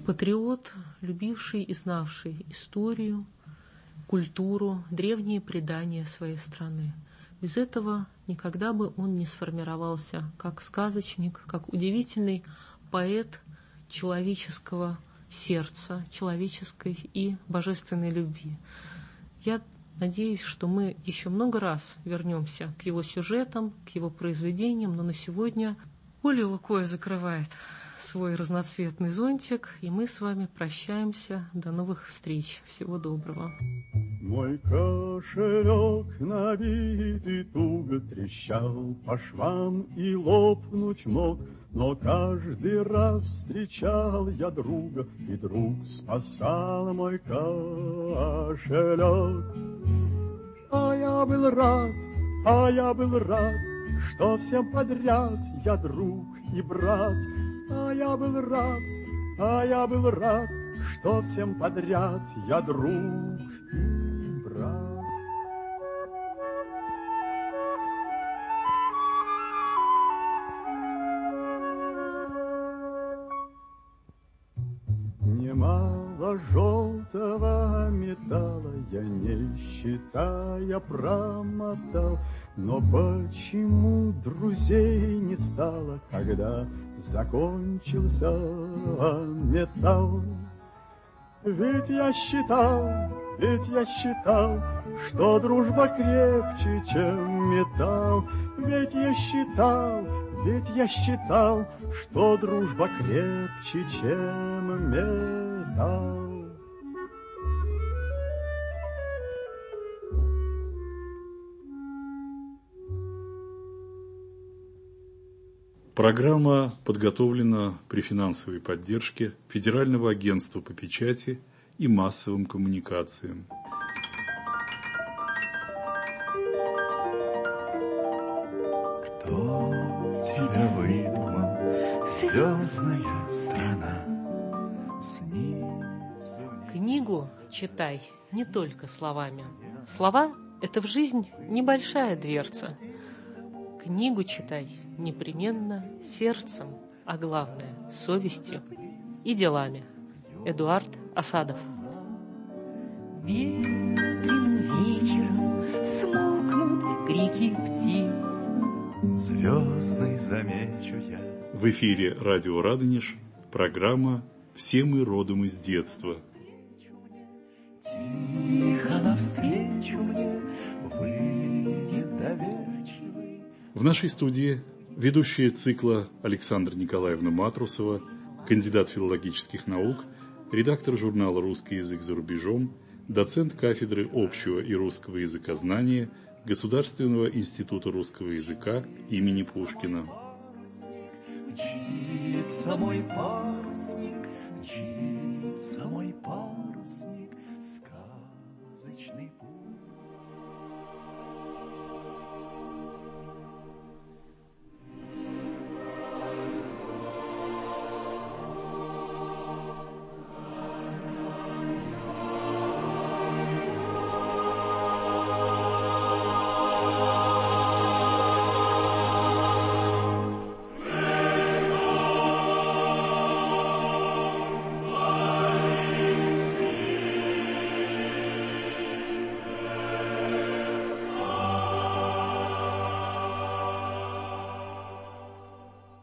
Патриот, любивший и знавший историю, культуру, древние предания своей страны. Без этого никогда бы он не сформировался как сказочник, как удивительный поэт человеческого сердца, человеческой и божественной любви. Я надеюсь, что мы еще много раз вернемся к его сюжетам, к его произведениям, но на сегодня Оля Лукоя закрывает свой разноцветный зонтик, и мы с вами прощаемся. До новых встреч. Всего доброго. Мой кошелек набитый туго трещал по швам и лопнуть мог, но каждый раз встречал я друга, и друг спасал мой кошелек. А я был рад, что всем подряд я друг и брат. А я был рад, что всем подряд я друг и брат. Немало желтого металла я, не считая, промотал, но почему друзей не стало, когда закончился металл? Ведь я считал, что дружба крепче, чем металл. Ведь я считал, что дружба крепче, чем металл. Программа подготовлена при финансовой поддержке Федерального агентства по печати и массовым коммуникациям. Кто тебя выдумал, звездная страна? Снится мне. Книгу читай не только словами. Слова — это в жизнь небольшая дверца. Книгу читай непременно сердцем, а главное — совестью и делами. Эдуард Асадов. Ветреным вечером смолкнут крики птиц. Звездный замечу я. В эфире радио «Радонеж» программа «Все мы родом из детства». Тихо навстречу мне выйдет доверчивый. В нашей студии ведущая цикла Александра Николаевна Матрусова, кандидат филологических наук, редактор журнала «Русский язык за рубежом», доцент кафедры общего и русского языкознания Государственного института русского языка имени Пушкина. Мчится мой парусник, мчится мой парусник, сказочный путь.